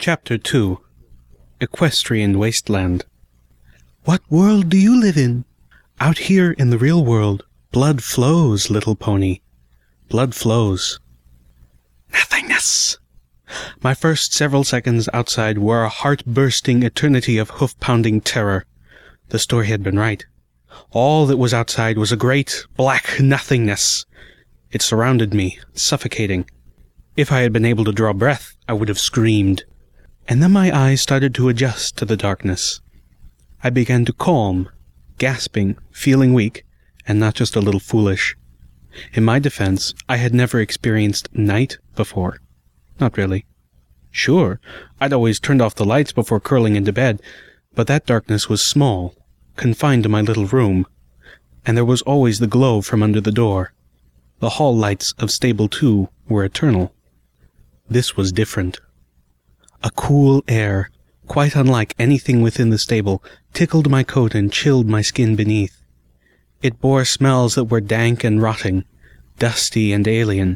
Chapter 2. Equestrian Wasteland. What world do you live in? Out here in the real world, blood flows, little pony. Blood flows. Nothingness. My first several seconds outside were a heart-bursting eternity of hoof-pounding terror. The story had been right. All that was outside was a great, black nothingness. It surrounded me, suffocating. If I had been able to draw breath, I would have screamed. And then my eyes started to adjust to the darkness. I began to calm, gasping, feeling weak, and not just a little foolish. In my defense, I had never experienced night before. Not really. Sure, I'd always turned off the lights before curling into bed, but that darkness was small, confined to my little room, and there was always the glow from under the door. The hall lights of Stable 2 were eternal. This was different. A cool air, quite unlike anything within the stable, tickled my coat and chilled my skin beneath. It bore smells that were dank and rotting, dusty and alien.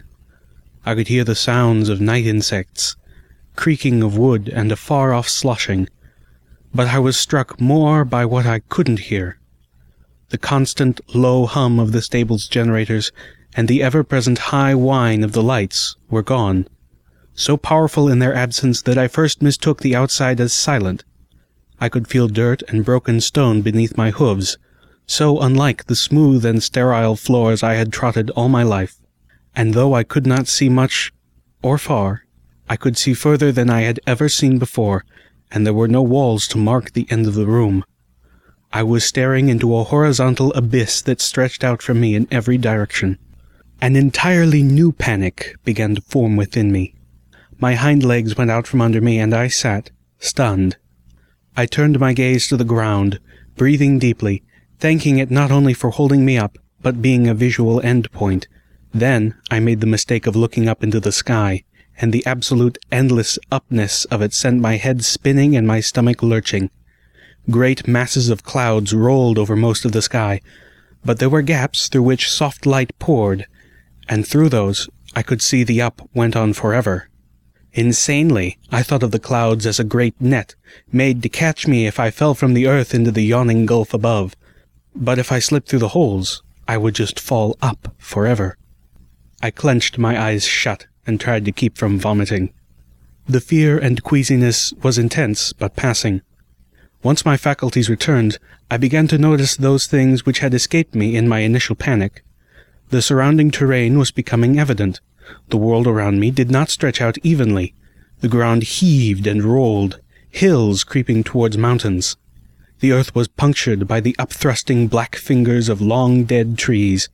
I could hear the sounds of night insects, creaking of wood and a far-off sloshing, but I was struck more by what I couldn't hear. The constant low hum of the stable's generators and the ever-present high whine of the lights were gone, so powerful in their absence that I first mistook the outside as silent. I could feel dirt and broken stone beneath my hooves, so unlike the smooth and sterile floors I had trotted all my life. And though I could not see much or far, I could see further than I had ever seen before, and there were no walls to mark the end of the room. I was staring into a horizontal abyss that stretched out from me in every direction. An entirely new panic began to form within me. My hind legs went out from under me, and I sat, stunned. I turned my gaze to the ground, breathing deeply, thanking it not only for holding me up, but being a visual endpoint. Then I made the mistake of looking up into the sky, and the absolute endless upness of it sent my head spinning and my stomach lurching. Great masses of clouds rolled over most of the sky, but there were gaps through which soft light poured, and through those I could see the up went on forever. Insanely, I thought of the clouds as a great net, made to catch me if I fell from the earth into the yawning gulf above. But if I slipped through the holes, I would just fall up forever. I clenched my eyes shut and tried to keep from vomiting. The fear and queasiness was intense but passing. Once my faculties returned, I began to notice those things which had escaped me in my initial panic. The surrounding terrain was becoming evident. The world around me did not stretch out evenly. The ground heaved and rolled, hills creeping towards mountains. The earth was punctured by the upthrusting black fingers of long-dead trees.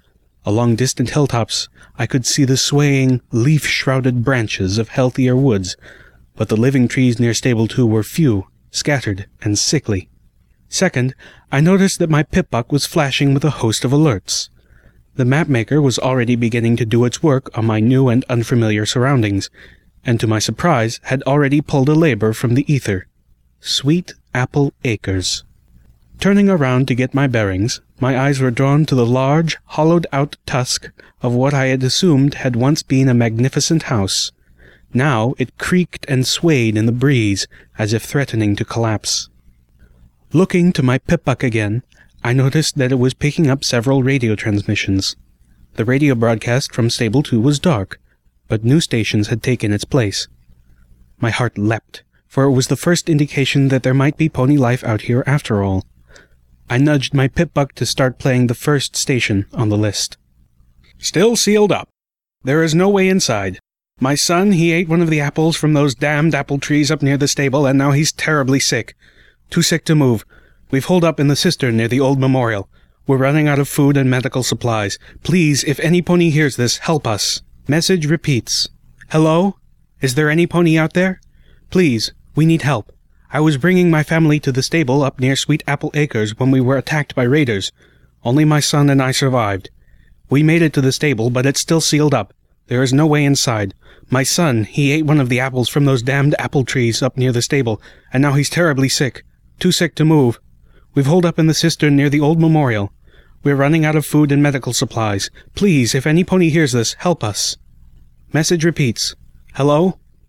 Along distant hilltops, I could see the swaying, leaf-shrouded branches of healthier woods, but the living trees near Stable 2 were few, scattered, and sickly. Second, I noticed that my Pip-Buck was flashing with a host of alerts. The mapmaker was already beginning to do its work on my new and unfamiliar surroundings, and to my surprise had already pulled a labor from the ether. Sweet Apple Acres. Turning around to get my bearings, my eyes were drawn to the large, hollowed-out tusk of what I had assumed had once been a magnificent house. Now it creaked and swayed in the breeze, as if threatening to collapse. Looking to my Pip-Buck again, I noticed that it was picking up several radio transmissions. The radio broadcast from Stable 2 was dark, but new stations had taken its place. My heart leapt, for it was the first indication that there might be pony life out here after all. I nudged my Pip-Buck to start playing the first station on the list. Still sealed up. There is no way inside. My son, he ate one of the apples from those damned apple trees up near the stable, and now he's terribly sick. Too sick to move. We've holed up in the cistern near the old memorial. We're running out of food and medical supplies. Please, if any pony hears this, help us. Message repeats. Hello? Is there any pony out there? Please, we need help. I was bringing my family to the stable up near Sweet Apple Acres when we were attacked by raiders. Only my son and I survived. We made it to the stable, but it's still sealed up. There is no way inside. My son, he ate one of the apples from those damned apple trees up near the stable, and now he's terribly sick. Too sick to move. We've holed up in the cistern near the old memorial. We're running out of food and medical supplies. Please, if any pony hears this, help us. Message repeats. Hello?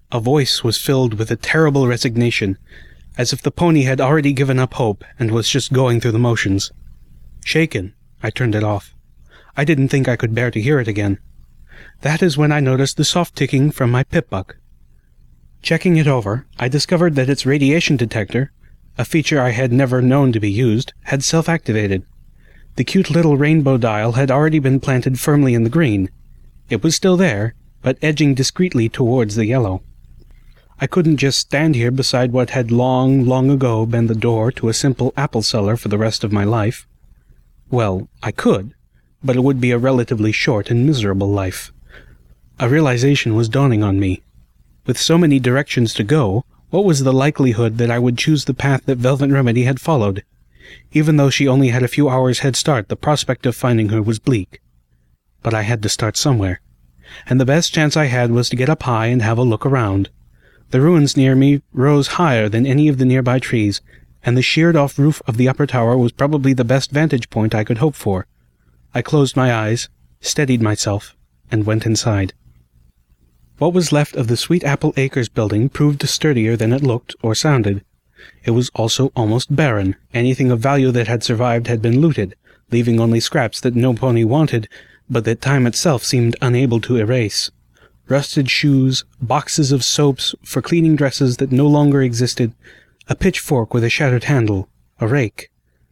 A voice was filled with a terrible resignation, as if the pony had already given up hope and was just going through the motions. Shaken, I turned it off. I didn't think I could bear to hear it again. That is when I noticed the soft ticking from my Pip-Buck. Checking it over, I discovered that its radiation detector, a feature I had never known to be used, had self-activated. The cute little rainbow dial had already been planted firmly in the green. It was still there, but edging discreetly towards the yellow. I couldn't just stand here beside what had long, long ago been the door to a simple apple cellar for the rest of my life. Well, I could, but it would be a relatively short and miserable life. A realization was dawning on me. With so many directions to go, what was the likelihood that I would choose the path that Velvet Remedy had followed? Even though she only had a few hours head start, the prospect of finding her was bleak. But I had to start somewhere, and the best chance I had was to get up high and have a look around. The ruins near me rose higher than any of the nearby trees, and the sheared-off roof of the upper tower was probably the best vantage point I could hope for. I closed my eyes, steadied myself, and went inside. What was left of the Sweet Apple Acres building proved sturdier than it looked or sounded. It was also almost barren. Anything of value that had survived had been looted, leaving only scraps that no pony wanted, but that time itself seemed unable to erase. Rusted shoes, boxes of soaps for cleaning dresses that no longer existed, a pitchfork with a shattered handle, a rake.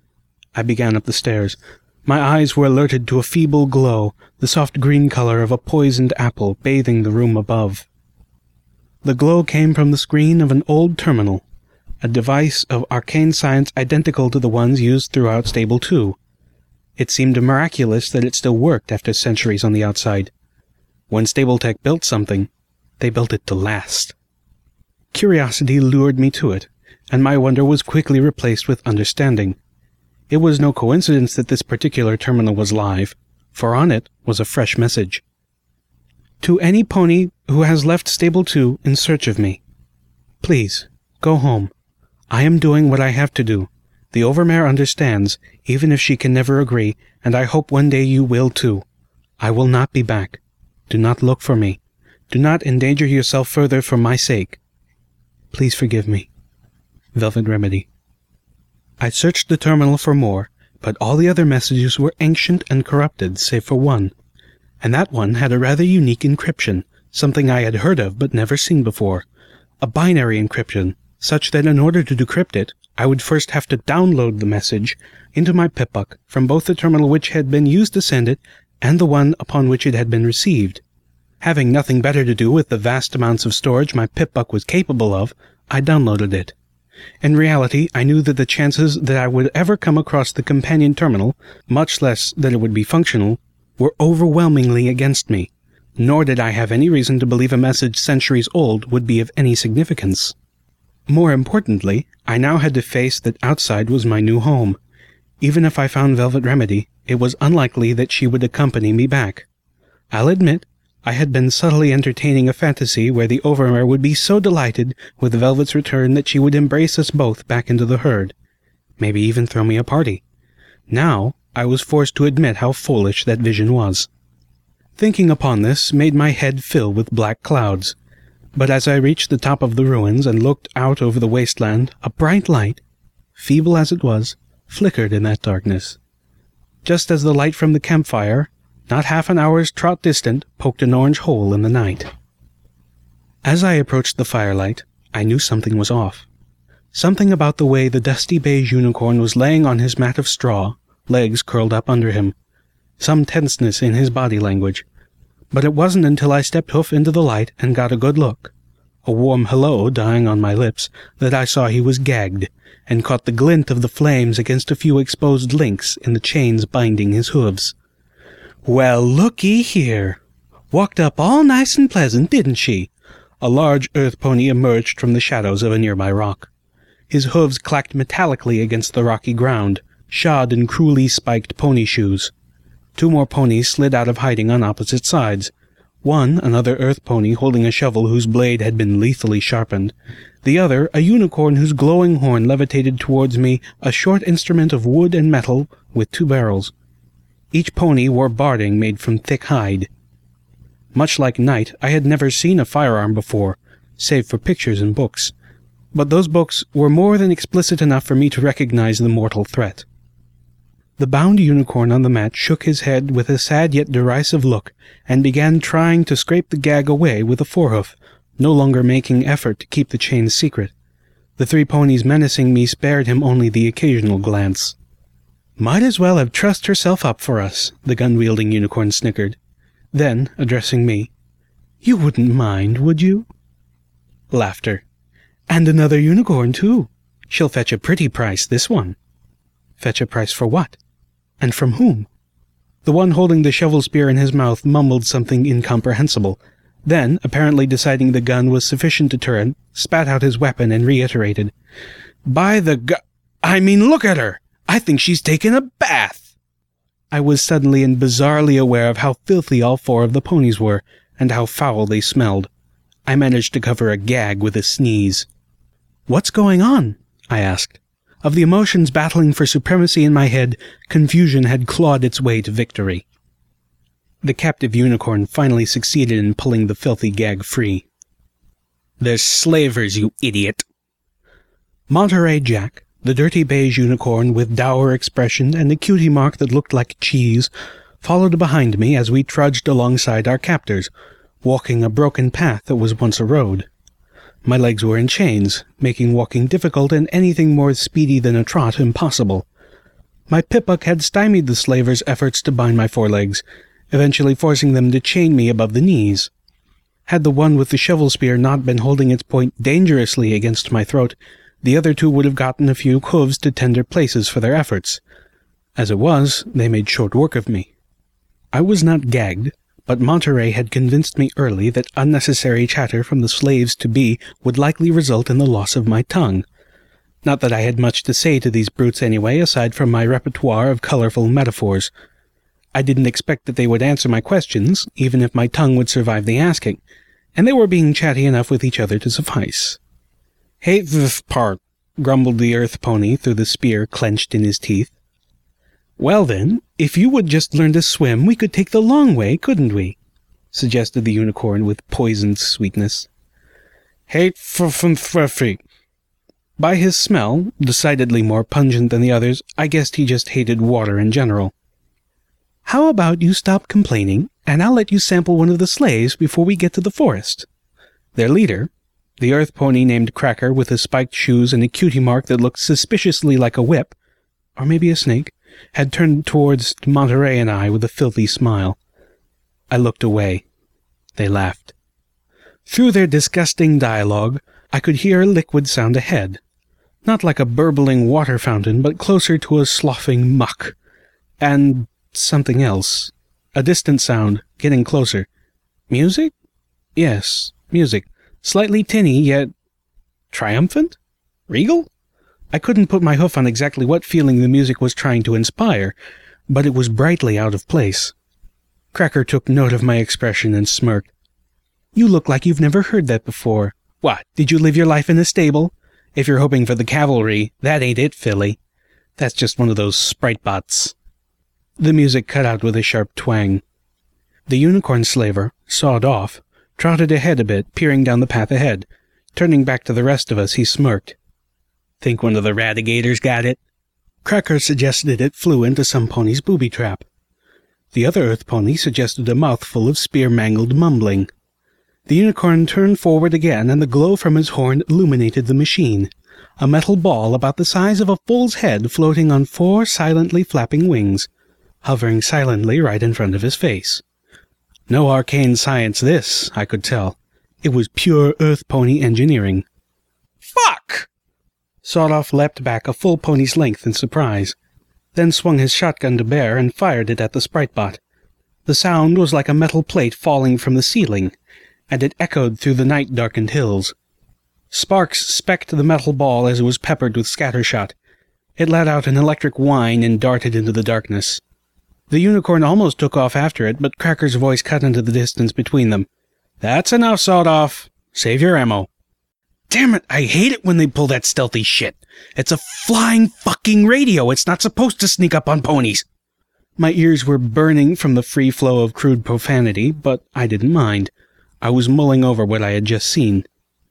I began up the stairs. My eyes were alerted to a feeble glow, the soft green color of a poisoned apple bathing the room above. The glow came from the screen of an old terminal, a device of arcane science identical to the ones used throughout Stable 2. It seemed miraculous that it still worked after centuries on the outside. When Stable-Tech built something, they built it to last. Curiosity lured me to it, and my wonder was quickly replaced with understanding. It was no coincidence that this particular terminal was live, for on it was a fresh message. To any pony who has left Stable 2 in search of me, please, go home. I am doing what I have to do. The Overmare understands, even if she can never agree, and I hope one day you will too. I will not be back. Do not look for me. Do not endanger yourself further for my sake. Please forgive me. Velvet Remedy. I searched the terminal for more, but all the other messages were ancient and corrupted, save for one. And that one had a rather unique encryption, something I had heard of but never seen before. A binary encryption, such that in order to decrypt it, I would first have to download the message into my Pip-Buck from both the terminal which had been used to send it and the one upon which it had been received. Having nothing better to do with the vast amounts of storage my Pip-Buck was capable of, I downloaded it. In reality, I knew that the chances that I would ever come across the companion terminal, much less that it would be functional, were overwhelmingly against me, nor did I have any reason to believe a message centuries old would be of any significance. More importantly, I now had to face that outside was my new home. Even if I found Velvet Remedy, it was unlikely that she would accompany me back. I'll admit, I had been subtly entertaining a fantasy where the Overmare would be so delighted with Velvet's return that she would embrace us both back into the herd, maybe even throw me a party. Now, I was forced to admit how foolish that vision was. Thinking upon this made my head fill with black clouds, but as I reached the top of the ruins and looked out over the wasteland, a bright light, feeble as it was, flickered in that darkness. Just as the light from the campfire, not half an hour's trot distant, poked an orange hole in the night. As I approached the firelight, I knew something was off. Something about the way the dusty beige unicorn was laying on his mat of straw, legs curled up under him. Some tenseness in his body language. But it wasn't until I stepped hoof into the light and got a good look, a warm hello dying on my lips, that I saw he was gagged, and caught the glint of the flames against a few exposed links in the chains binding his hooves. "Well, looky here! Walked up all nice and pleasant, didn't she?" A large earth pony emerged from the shadows of a nearby rock. His hooves clacked metallically against the rocky ground, shod in cruelly spiked pony shoes. Two more ponies slid out of hiding on opposite sides. One, another earth pony holding a shovel whose blade had been lethally sharpened. The other, a unicorn whose glowing horn levitated towards me, a short instrument of wood and metal with two barrels. Each pony wore barding made from thick hide. Much like Night, I had never seen a firearm before, save for pictures and books. But those books were more than explicit enough for me to recognize the mortal threat. The bound unicorn on the mat shook his head with a sad yet derisive look, and began trying to scrape the gag away with a forehoof, no longer making effort to keep the chain secret. The 3 ponies menacing me spared him only the occasional glance. "Might as well have trussed herself up for us," the gun-wielding unicorn snickered. Then, addressing me, "You wouldn't mind, would you?" Laughter. "And another unicorn, too. She'll fetch a pretty price, this one." Fetch a price for what? And from whom? The one holding the shovel spear in his mouth mumbled something incomprehensible. Then, apparently deciding the gun was sufficient deterrent, spat out his weapon and reiterated, "By the I mean, look at her! I think she's taken a bath!" I was suddenly and bizarrely aware of how filthy all 4 of the ponies were, and how foul they smelled. I managed to cover a gag with a sneeze. "What's going on?" I asked. Of the emotions battling for supremacy in my head, confusion had clawed its way to victory. The captive unicorn finally succeeded in pulling the filthy gag free. "They're slavers, you idiot!" Monterey Jack, the dirty beige unicorn with dour expression and a cutie mark that looked like cheese, followed behind me as we trudged alongside our captors, walking a broken path that was once a road. My legs were in chains, making walking difficult and anything more speedy than a trot impossible. My pipbuck had stymied the slavers' efforts to bind my forelegs, eventually forcing them to chain me above the knees. Had the one with the shovel spear not been holding its point dangerously against my throat, the other 2 would have gotten a few hooves to tender places for their efforts. As it was, they made short work of me. I was not gagged, but Monterey had convinced me early that unnecessary chatter from the slaves-to-be would likely result in the loss of my tongue. Not that I had much to say to these brutes anyway, aside from my repertoire of colorful metaphors. I didn't expect that they would answer my questions, even if my tongue would survive the asking, and they were being chatty enough with each other to suffice. "Hate this part," grumbled the earth pony through the spear clenched in his teeth. "Well then, if you would just learn to swim, we could take the long way, couldn't we?" suggested the unicorn with poisoned sweetness. "Hate feet." By his smell, decidedly more pungent than the others, I guessed he just hated water in general. "How about you stop complaining, and I'll let you sample one of the slaves before we get to the forest?" Their leader, the earth pony named Cracker with his spiked shoes and a cutie mark that looked suspiciously like a whip, or maybe a snake, had turned towards Monterey and I with a filthy smile. I looked away. They laughed. Through their disgusting dialogue, I could hear a liquid sound ahead. Not like a burbling water fountain, but closer to a sloughing muck. And something else. A distant sound, getting closer. Music? Yes, music. Slightly tinny, yet triumphant? Regal? I couldn't put my hoof on exactly what feeling the music was trying to inspire, but it was brightly out of place. Cracker took note of my expression and smirked. "You look like you've never heard that before. What, did you live your life in a stable? If you're hoping for the cavalry, that ain't it, Philly. That's just one of those sprite bots." The music cut out with a sharp twang. The unicorn slaver, sawed off, trotted ahead a bit, peering down the path ahead. Turning back to the rest of us, he smirked. "Think one of the radigators got it?" Cracker suggested it flew into some pony's booby trap. The other earth pony suggested a mouthful of spear-mangled mumbling. The unicorn turned forward again, and the glow from his horn illuminated the machine, a metal ball about the size of a foal's head floating on 4 silently flapping wings, hovering silently right in front of his face. No arcane science this, I could tell. It was pure earth pony engineering. "Fuck!" Sawed-Off leapt back a full pony's length in surprise, then swung his shotgun to bear and fired it at the Spritebot. The sound was like a metal plate falling from the ceiling, and it echoed through the night-darkened hills. Sparks specked the metal ball as it was peppered with scattershot. It let out an electric whine and darted into the darkness. The unicorn almost took off after it, but Cracker's voice cut into the distance between them. "That's enough, Sawed-Off. Save your ammo." "Damn it, I hate it when they pull that stealthy shit. It's a flying fucking radio. It's not supposed to sneak up on ponies." My ears were burning from the free flow of crude profanity, but I didn't mind. I was mulling over what I had just seen.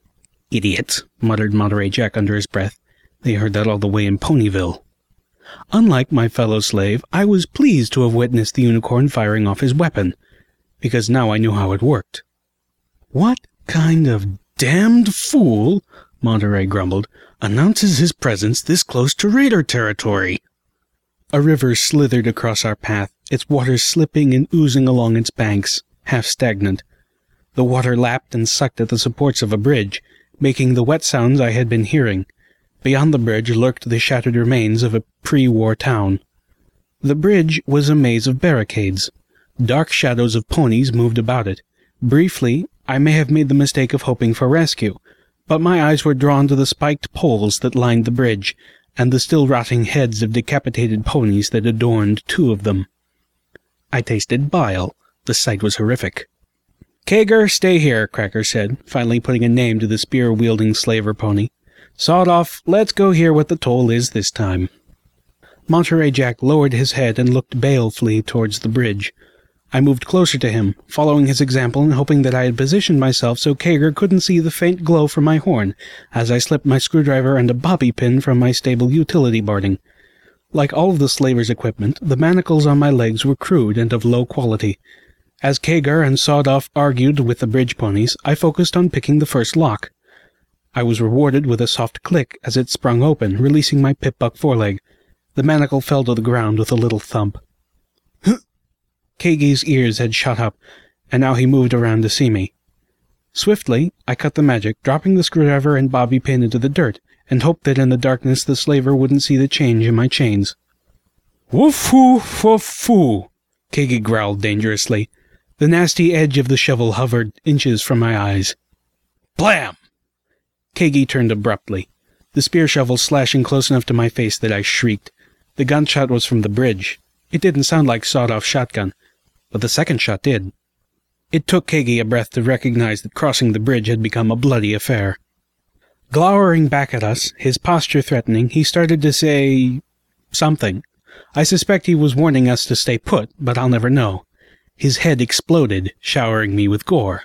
Idiot, muttered Monterey Jack under his breath. They heard that all the way in Ponyville. Unlike my fellow slave, I was pleased to have witnessed the unicorn firing off his weapon, because now I knew how it worked. What kind of damned fool, Monterey grumbled, announces his presence this close to raider territory? A river slithered across our path, its waters slipping and oozing along its banks, half stagnant. The water lapped and sucked at the supports of a bridge, making the wet sounds I had been hearing. Beyond the bridge lurked the shattered remains of a pre-war town. The bridge was a maze of barricades. Dark shadows of ponies moved about it. Briefly, I may have made the mistake of hoping for rescue, but my eyes were drawn to the spiked poles that lined the bridge, and the still rotting heads of decapitated ponies that adorned two of them. I tasted bile. The sight was horrific. "Kager, stay here," Cracker said, finally putting a name to the spear-wielding slaver pony. "Sawed off, let's go hear what the toll is this time." Monterey Jack lowered his head and looked balefully towards the bridge. I moved closer to him, following his example and hoping that I had positioned myself so Kager couldn't see the faint glow from my horn, as I slipped my screwdriver and a bobby pin from my stable utility barding. Like all of the slaver's equipment, the manacles on my legs were crude and of low quality. As Kager and Sawed-Off argued with the bridge ponies, I focused on picking the first lock. I was rewarded with a soft click as it sprung open, releasing my pip-buck foreleg. The manacle fell to the ground with a little thump. Kagi's ears had shot up, and now he moved around to see me. Swiftly, I cut the magic, dropping the screwdriver and bobby pin into the dirt, and hoped that in the darkness the slaver wouldn't see the change in my chains. "Woof-hoo-woof-hoo," Kagi growled dangerously. The nasty edge of the shovel hovered inches from my eyes. Blam! Kagi turned abruptly, the spear shovel slashing close enough to my face that I shrieked. The gunshot was from the bridge. It didn't sound like sawed-off shotgun, but the second shot did. It took Kagi a breath to recognize that crossing the bridge had become a bloody affair. Glowering back at us, his posture threatening, he started to say something. I suspect he was warning us to stay put, but I'll never know. His head exploded, showering me with gore.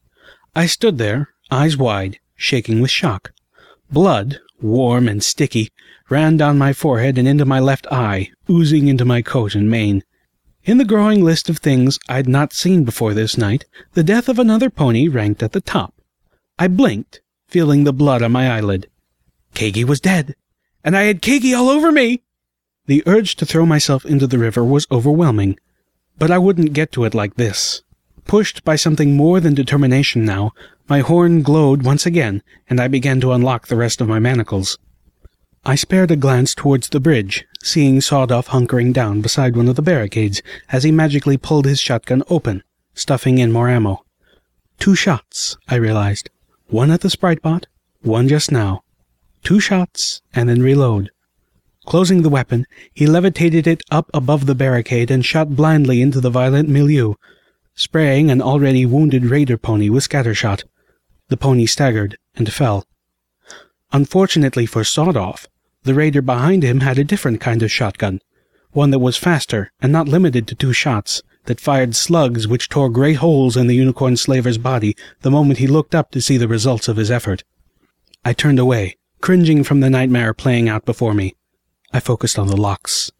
I stood there, eyes wide, shaking with shock. Blood, warm and sticky, ran down my forehead and into my left eye, oozing into my coat and mane. In the growing list of things I'd not seen before this night, the death of another pony ranked at the top. I blinked, feeling the blood on my eyelid. Kagi was dead, and I had Kagi all over me! The urge to throw myself into the river was overwhelming, but I wouldn't get to it like this. Pushed by something more than determination now, my horn glowed once again, and I began to unlock the rest of my manacles. I spared a glance towards the bridge, seeing Sawed-Off hunkering down beside one of the barricades as he magically pulled his shotgun open, stuffing in more ammo. 2 shots, I realized. One at the Sprite Bot, one just now. 2 shots, and then reload. Closing the weapon, he levitated it up above the barricade and shot blindly into the violent milieu, spraying an already wounded raider pony with scattershot. The pony staggered and fell. Unfortunately for Sawed-Off, the raider behind him had a different kind of shotgun, one that was faster and not limited to 2 shots, that fired slugs which tore great holes in the unicorn slaver's body the moment he looked up to see the results of his effort. I turned away, cringing from the nightmare playing out before me. I focused on the locks.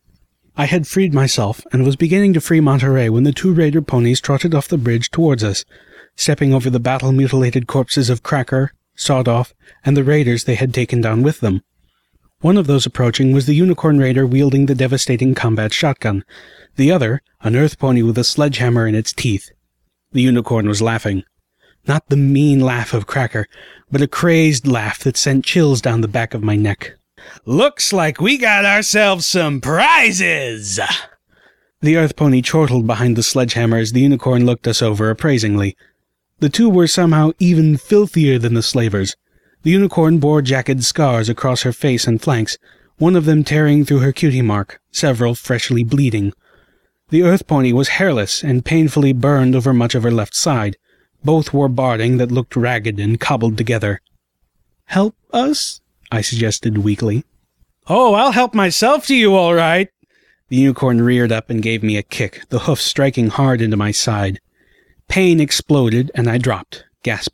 I had freed myself and was beginning to free Monterey when the 2 raider ponies trotted off the bridge towards us, stepping over the battle-mutilated corpses of Cracker, Sawed-Off, and the raiders they had taken down with them. One of those approaching was the unicorn raider wielding the devastating combat shotgun. The other, an earth pony with a sledgehammer in its teeth. The unicorn was laughing. Not the mean laugh of Cracker, but a crazed laugh that sent chills down the back of my neck. "Looks like we got ourselves some prizes!" The earth pony chortled behind the sledgehammer as the unicorn looked us over appraisingly. The 2 were somehow even filthier than the slavers. The unicorn bore jagged scars across her face and flanks, one of them tearing through her cutie mark, several freshly bleeding. The earth pony was hairless and painfully burned over much of her left side. Both wore barding that looked ragged and cobbled together. "Help us?" I suggested weakly. "Oh, I'll help myself to you, all right!" The unicorn reared up and gave me a kick, the hoof striking hard into my side. Pain exploded, and I dropped, gasping.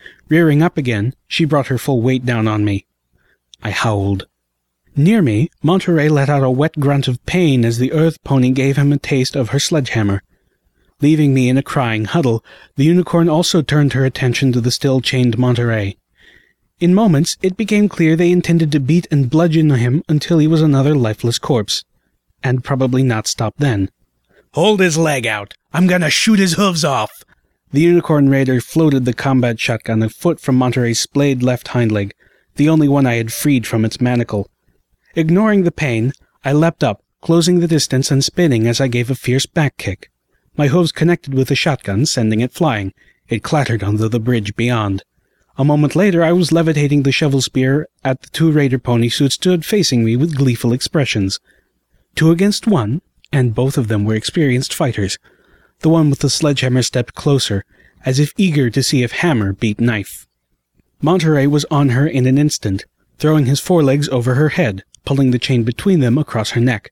Rearing up again, she brought her full weight down on me. I howled. Near me, Monterey let out a wet grunt of pain as the earth pony gave him a taste of her sledgehammer. Leaving me in a crying huddle, the unicorn also turned her attention to the still chained Monterey. In moments, it became clear they intended to beat and bludgeon him until he was another lifeless corpse. And probably not stop then. "Hold his leg out! I'm gonna shoot his hooves off!" The unicorn raider floated the combat shotgun a foot from Monterey's splayed left hind leg, the only one I had freed from its manacle. Ignoring the pain, I leapt up, closing the distance and spinning as I gave a fierce back kick. My hooves connected with the shotgun, sending it flying. It clattered onto the bridge beyond. A moment later, I was levitating the shovel spear at the 2 raider ponies who stood facing me with gleeful expressions. 2 against 1, and both of them were experienced fighters. The one with the sledgehammer stepped closer, as if eager to see if hammer beat knife. Monterey was on her in an instant, throwing his forelegs over her head, pulling the chain between them across her neck.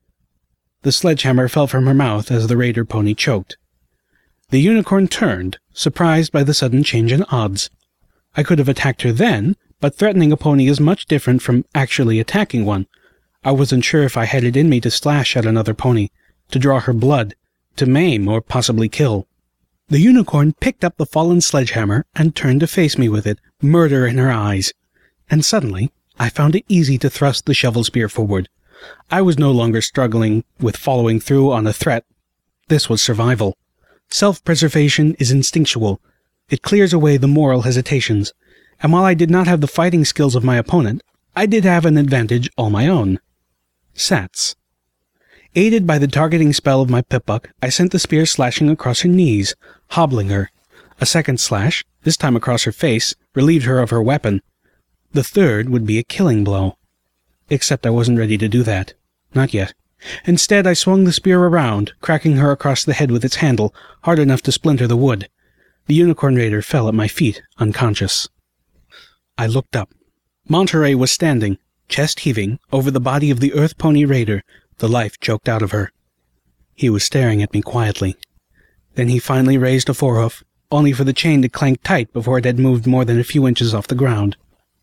The sledgehammer fell from her mouth as the raider pony choked. The unicorn turned, surprised by the sudden change in odds. I could have attacked her then, but threatening a pony is much different from actually attacking one. I wasn't sure if I had it in me to slash at another pony, to draw her blood, to maim or possibly kill. The unicorn picked up the fallen sledgehammer and turned to face me with it, murder in her eyes. And suddenly, I found it easy to thrust the shovel spear forward. I was no longer struggling with following through on a threat. This was survival. Self-preservation is instinctual. It clears away the moral hesitations. And while I did not have the fighting skills of my opponent, I did have an advantage all my own. Sats. Aided by the targeting spell of my Pip-Buck, I sent the spear slashing across her knees, hobbling her. A second slash, this time across her face, relieved her of her weapon. The third would be a killing blow. Except I wasn't ready to do that. Not yet. Instead, I swung the spear around, cracking her across the head with its handle, hard enough to splinter the wood. The unicorn raider fell at my feet, unconscious. I looked up. Monterey was standing, chest heaving, over the body of the earth pony raider, the life choked out of her. He was staring at me quietly. Then he finally raised a forehoof, only for the chain to clank tight before it had moved more than a few inches off the ground.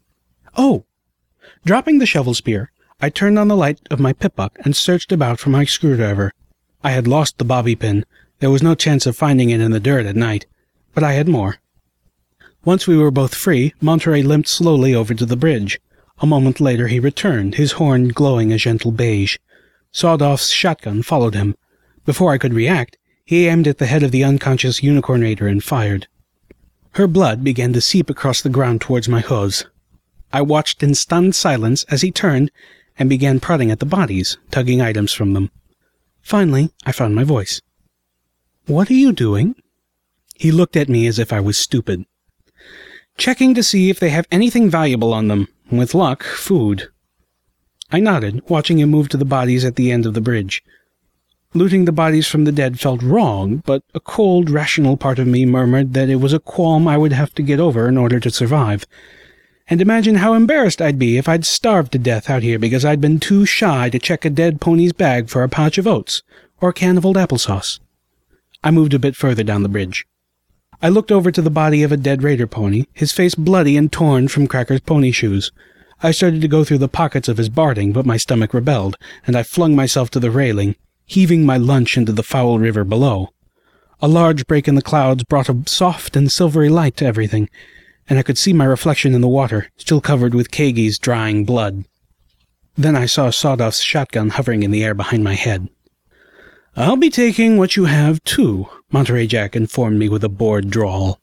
Oh! Dropping the shovel spear, I turned on the light of my Pip-Buck and searched about for my screwdriver. I had lost the bobby pin. There was no chance of finding it in the dirt at night, but I had more. Once we were both free, Monterey limped slowly over to the bridge. A moment later he returned, his horn glowing a gentle beige. Sawed-off's shotgun followed him. Before I could react, he aimed at the head of the unconscious unicorn raider and fired. Her blood began to seep across the ground towards my hooves. I watched in stunned silence as he turned and began prodding at the bodies, tugging items from them. Finally, I found my voice. "What are you doing?" He looked at me as if I was stupid. "Checking to see if they have anything valuable on them. With luck, food." I nodded, watching him move to the bodies at the end of the bridge. Looting the bodies from the dead felt wrong, but a cold, rational part of me murmured that it was a qualm I would have to get over in order to survive. And imagine how embarrassed I'd be if I'd starved to death out here because I'd been too shy to check a dead pony's bag for a pouch of oats or a can of old applesauce. I moved a bit further down the bridge. I looked over to the body of a dead raider pony, his face bloody and torn from Cracker's pony shoes. I started to go through the pockets of his barding, but my stomach rebelled, and I flung myself to the railing, heaving my lunch into the foul river below. A large break in the clouds brought a soft and silvery light to everything, and I could see my reflection in the water, still covered with Kagi's drying blood. Then I saw Sawed-off's shotgun hovering in the air behind my head. "I'll be taking what you have, too," Monterey Jack informed me with a bored drawl.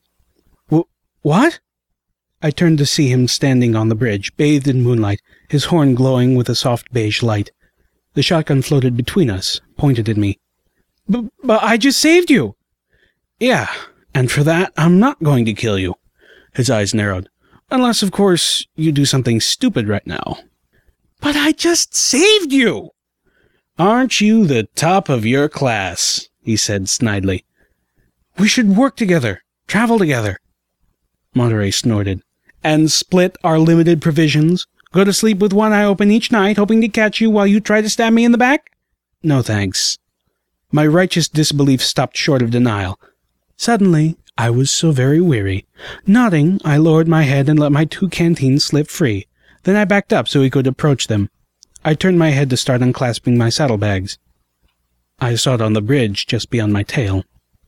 What? I turned to see him standing on the bridge, bathed in moonlight, his horn glowing with a soft beige light. The shotgun floated between us, pointed at me. But I just saved you!" "Yeah, and for that, I'm not going to kill you." His eyes narrowed. "Unless, of course, you do something stupid right now." "But I just saved you!" "Aren't you the top of your class?" he said snidely. "We should work together, travel together." Monterey snorted. "And split our limited provisions? Go to sleep with one eye open each night, hoping to catch you while you try to stab me in the back? No thanks." My righteous disbelief stopped short of denial. Suddenly, I was so very weary. Nodding, I lowered my head and let my 2 canteens slip free. Then I backed up so he could approach them. I turned my head to start unclasping my saddlebags. I saw it on the bridge just beyond my tail.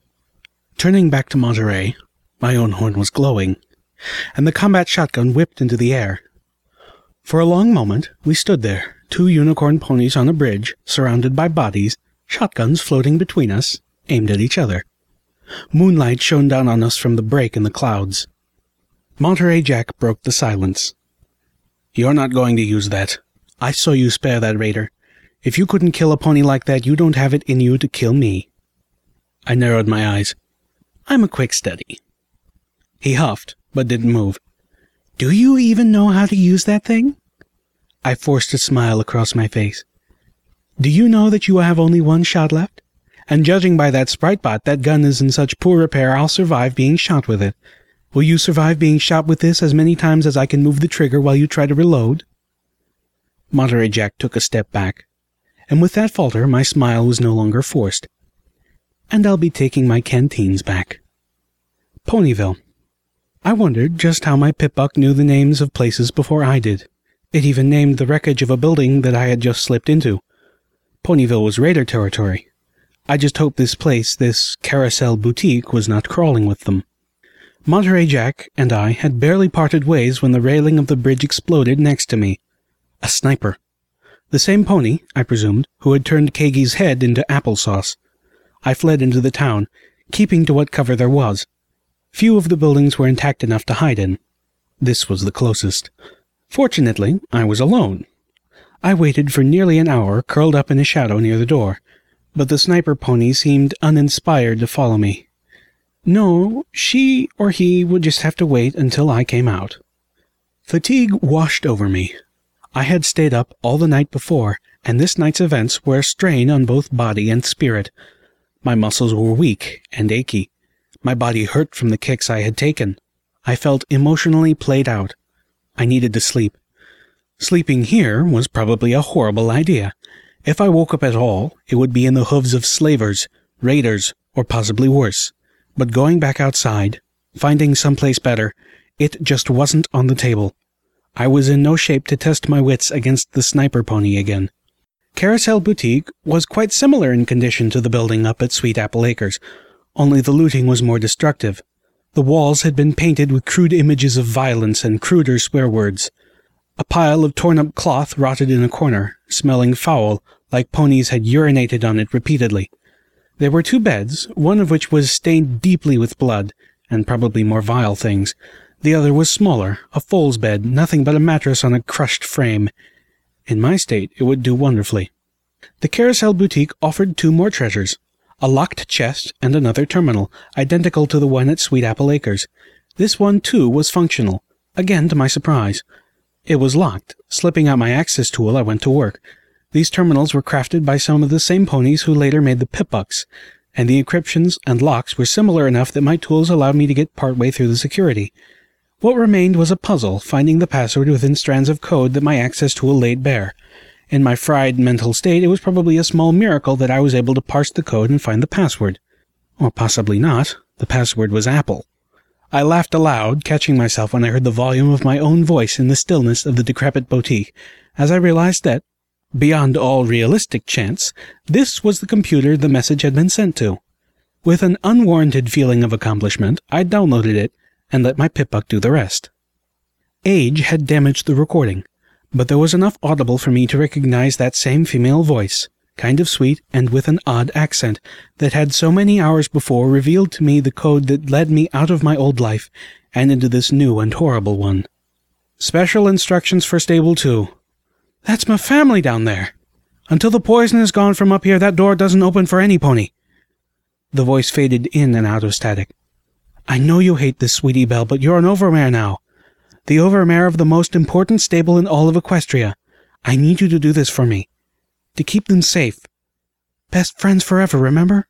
Turning back to Monterey, my own horn was glowing, and the combat shotgun whipped into the air. For a long moment, we stood there, 2 unicorn ponies on a bridge, surrounded by bodies, shotguns floating between us, aimed at each other. Moonlight shone down on us from the break in the clouds. Monterey Jack broke the silence. "You're not going to use that. I saw you spare that raider. If you couldn't kill a pony like that, you don't have it in you to kill me." I narrowed my eyes. "I'm a quick study." He huffed, but didn't move. "Do you even know how to use that thing?" I forced a smile across my face. "Do you know that you have only 1 shot left? And judging by that sprite bot, that gun is in such poor repair I'll survive being shot with it. Will you survive being shot with this as many times as I can move the trigger while you try to reload?" Monterey Jack took a step back, and with that falter my smile was no longer forced. "And I'll be taking my canteens back." Ponyville. I wondered just how my Pip-Buck knew the names of places before I did. It even named the wreckage of a building that I had just slipped into. Ponyville was raider territory. I just hoped this place, this Carousel Boutique, was not crawling with them. Monterey Jack and I had barely parted ways when the railing of the bridge exploded next to me. A sniper. The same pony, I presumed, who had turned Kagey's head into applesauce. I fled into the town, keeping to what cover there was. Few of the buildings were intact enough to hide in. This was the closest. Fortunately, I was alone. I waited for nearly an hour, curled up in a shadow near the door, but the sniper pony seemed uninspired to follow me. No, she or he would just have to wait until I came out. Fatigue washed over me. I had stayed up all the night before, and this night's events were a strain on both body and spirit. My muscles were weak and achy. My body hurt from the kicks I had taken. I felt emotionally played out. I needed to sleep. Sleeping here was probably a horrible idea. If I woke up at all, it would be in the hooves of slavers, raiders, or possibly worse. But going back outside, finding someplace better, it just wasn't on the table. I was in no shape to test my wits against the sniper pony again. Carousel Boutique was quite similar in condition to the building up at Sweet Apple Acres, only the looting was more destructive. The walls had been painted with crude images of violence and cruder swear words. A pile of torn-up cloth rotted in a corner, smelling foul, like ponies had urinated on it repeatedly. There were 2 beds, one of which was stained deeply with blood, and probably more vile things. The other was smaller, a foal's bed, nothing but a mattress on a crushed frame. In my state, it would do wonderfully. The Carousel Boutique offered 2 more treasures, a locked chest and another terminal, identical to the one at Sweet Apple Acres. This one, too, was functional, again to my surprise. It was locked. Slipping out my access tool, I went to work. These terminals were crafted by some of the same ponies who later made the Pip-Bucks, and the encryptions and locks were similar enough that my tools allowed me to get partway through the security. What remained was a puzzle, finding the password within strands of code that my access tool laid bare. In my fried mental state, it was probably a small miracle that I was able to parse the code and find the password. Or possibly not. The password was Apple. I laughed aloud, catching myself when I heard the volume of my own voice in the stillness of the decrepit boutique, as I realized that, beyond all realistic chance, this was the computer the message had been sent to. With an unwarranted feeling of accomplishment, I downloaded it and let my Pip-Buck do the rest. Age had damaged the recording, but there was enough audible for me to recognize that same female voice, kind of sweet and with an odd accent, that had so many hours before revealed to me the code that led me out of my old life and into this new and horrible one. Special instructions for Stable 2. That's my family down there. Until the poison is gone from up here, that door doesn't open for any pony. The voice faded in and out of static. I know you hate this, Sweetie Belle, but you're an overmare now. The overmare of the most important stable in all of Equestria. I need you to do this for me. To keep them safe. Best friends forever, remember?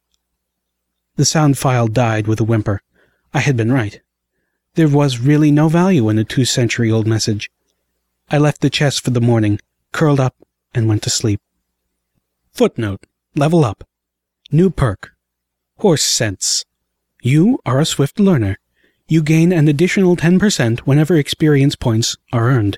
The sound file died with a whimper. I had been right. There was really no value in a 2-century-old message. I left the chest for the morning, curled up, and went to sleep. Footnote. Level up. New perk. Horse sense. You are a swift learner. You gain an additional 10% whenever experience points are earned.